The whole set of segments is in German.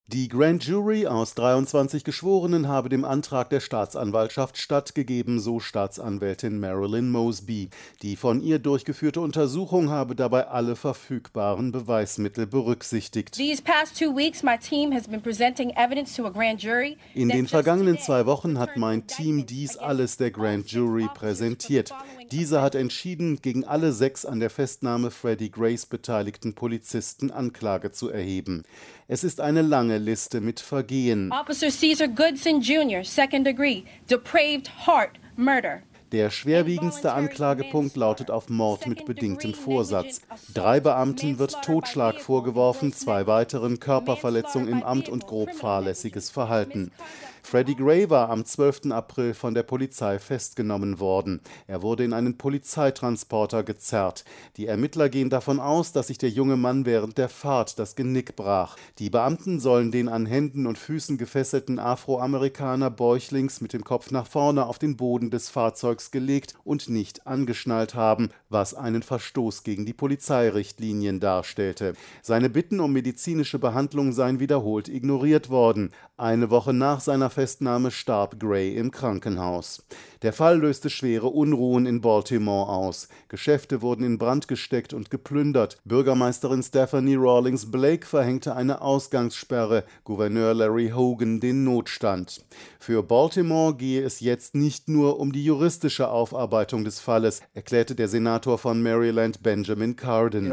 Die Grand Jury aus 23 Geschworenen habe dem Antrag der Staatsanwaltschaft stattgegeben, so Staatsanwältin Marilyn Mosby. Die von ihr durchgeführte Untersuchung habe dabei alle verfügbaren Beweismittel berücksichtigt. These past 2 weeks, my team has been presenting evidence to a grand jury In that den just vergangenen today 2 Wochen hat returned mein Team indictments dies against alles der all Grand 6 Jury officers for the präsentiert. following Diese hat offenses. entschieden, gegen alle 6 an der Festnahme Freddie Grays beteiligten Polizisten Anklage zu erheben. Es ist eine lange Liste mit Vergehen. Officer Cesar Goodson Jr., second degree, depraved heart murder. Der schwerwiegendste Anklagepunkt lautet auf Mord mit bedingtem Vorsatz. 3 Beamten wird Totschlag vorgeworfen, 2 weiteren Körperverletzung im Amt und grob fahrlässiges Verhalten. Freddie Gray war am 12. April von der Polizei festgenommen worden. Er wurde in einen Polizeitransporter gezerrt. Die Ermittler gehen davon aus, dass sich der junge Mann während der Fahrt das Genick brach. Die Beamten sollen den an Händen und Füßen gefesselten Afroamerikaner bäuchlings mit dem Kopf nach vorne auf den Boden des Fahrzeugs gelegt und nicht angeschnallt haben, was einen Verstoß gegen die Polizeirichtlinien darstellte. Seine Bitten um medizinische Behandlung seien wiederholt ignoriert worden. Eine Woche nach seiner Festnahme starb Gray im Krankenhaus. Der Fall löste schwere Unruhen in Baltimore aus. Geschäfte wurden in Brand gesteckt und geplündert. Bürgermeisterin Stephanie Rawlings Blake verhängte eine Ausgangssperre, Gouverneur Larry Hogan den Notstand. Für Baltimore gehe es jetzt nicht nur um die juristische Aufarbeitung des Falles, erklärte der Senator von Maryland Benjamin Cardin.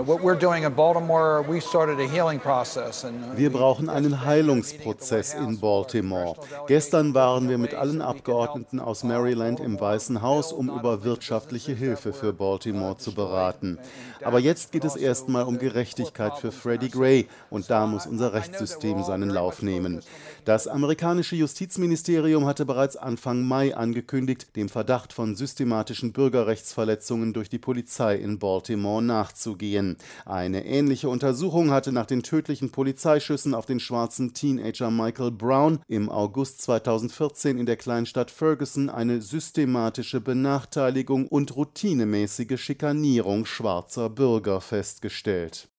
Wir brauchen einen Heilungsprozess in Baltimore. Gestern waren wir mit allen Abgeordneten aus Maryland im Weißen Haus, um über wirtschaftliche Hilfe für Baltimore zu beraten. Aber jetzt geht es erstmal um Gerechtigkeit für Freddie Gray, und da muss unser Rechtssystem seinen Lauf nehmen. Das amerikanische Justizministerium hatte bereits Anfang Mai angekündigt, dem Verdacht von systematischen Bürgerrechtsverletzungen durch die Polizei in Baltimore nachzugehen. Eine ähnliche Untersuchung hatte nach den tödlichen Polizeischüssen auf den schwarzen Teenager Michael Brown im August 2014 in der Kleinstadt Ferguson eine systematische Benachteiligung und routinemäßige Schikanierung schwarzer Bürger festgestellt.